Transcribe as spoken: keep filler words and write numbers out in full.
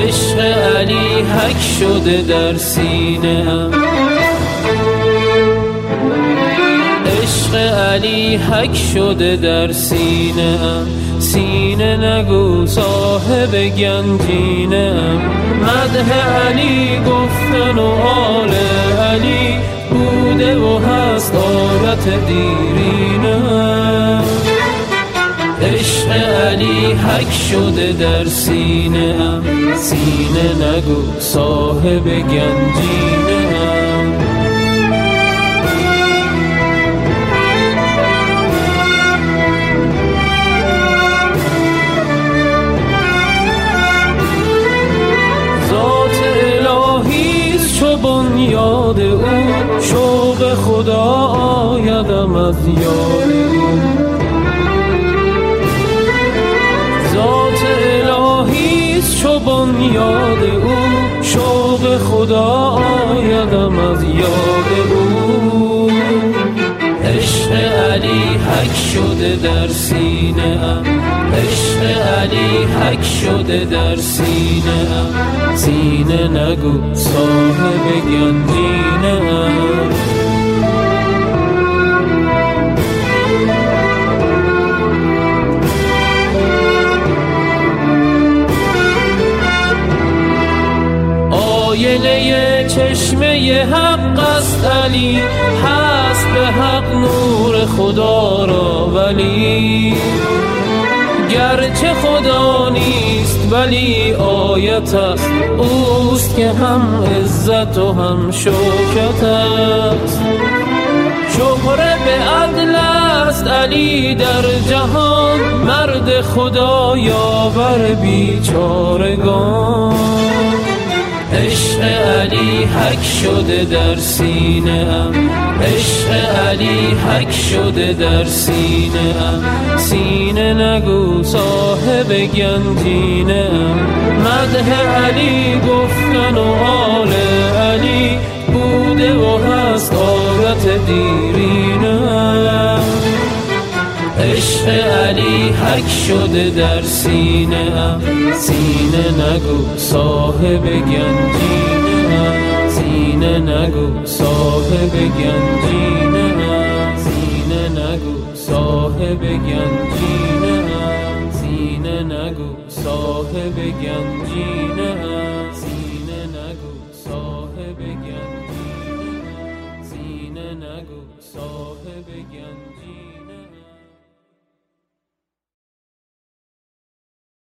عشق علی حک شده در سینه‌ام، عشق علی حک شده در سینه‌ام. سینه نگو صاحب گنجینه‌ام، مدح علی گفتن و آل علی بوده و هست عادت دیرینه‌ام. عشق علی حک شده در سینه‌ام، سینه نگو صاحب گنجینه‌ام. ذات الهی چو بنیاد او، شوق خدا آیدم از یاد او. ذات الهی چو بنیاد او، شوق خدا آیدم از یاد او. عشق علی حک شده در سینه‌ام، عشق علی حک شده در سینه‌ام. سینه نگو صاحب گنجینه‌ام. آینه چشمه حق است علی، هست به حق نور خدا را ولی. گرچه خدا نیست ولی آیت است، اوست که هم عزت و هم شوکت است. شهره به عدل است علی در جهان، مرد خدا یاور بیچارگان. عشق علی حک شده در سینه‌ام، عشق علی حک شده در سینه‌ام. سینه نگو صاحب گنجینه‌ام، مدح علی گفتن و آل علی بوده و هست عادت دیرینه‌ام. عشق علی حک شده در سینه‌ام، سینه نگو صاحب گنجینه‌ام. سینه نگو صاحب گنجینه‌ام، سینه نگو صاحب گنجینه‌ام، سینه نگو صاحب گنجینه‌ام.